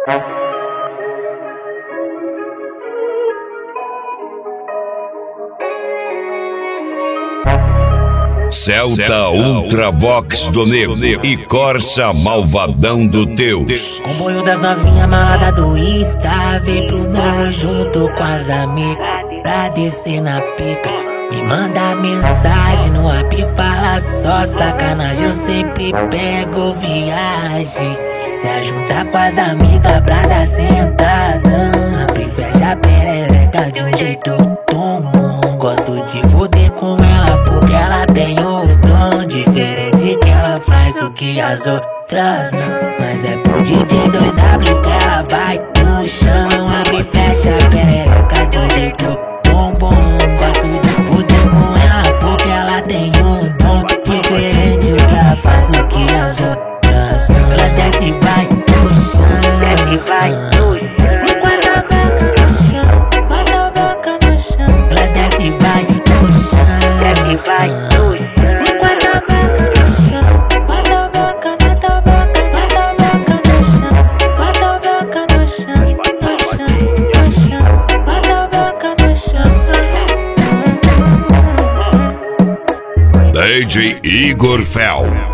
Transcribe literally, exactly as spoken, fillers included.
Celta Ultravox do Nego e Corsa Malvadão do Teus. Comboio das novinhas malada do Insta, vem pro morro junto com as amigas pra descer na pica. Me manda mensagem no app, fala só sacanagem, eu sempre pego viagem. Se ajuntar com as amigas pra dar sentadão, abre e fecha a perereca de um jeito tom. Gosto de foder com ela porque ela tem o dom diferente, que ela faz o que as outras não. Mas é pro D J dois W que ela vai no chão, abre e fecha a perereca de um jeito bom bom. Gosto de foder com ela porque ela tem um dom diferente, que ela faz o que as outras não. Ela desce e vai no chão, desce e vai no chão, se quando a boca no chão, bota a boca no chão. Ela desce e vai no chão, desce e vai no chão, se quando a boca no chão, bota a boca, bota a boca, bota a boca no chão, bota a boca no chão, no chão, no chão, bota a boca no chão. D J Igor Fel.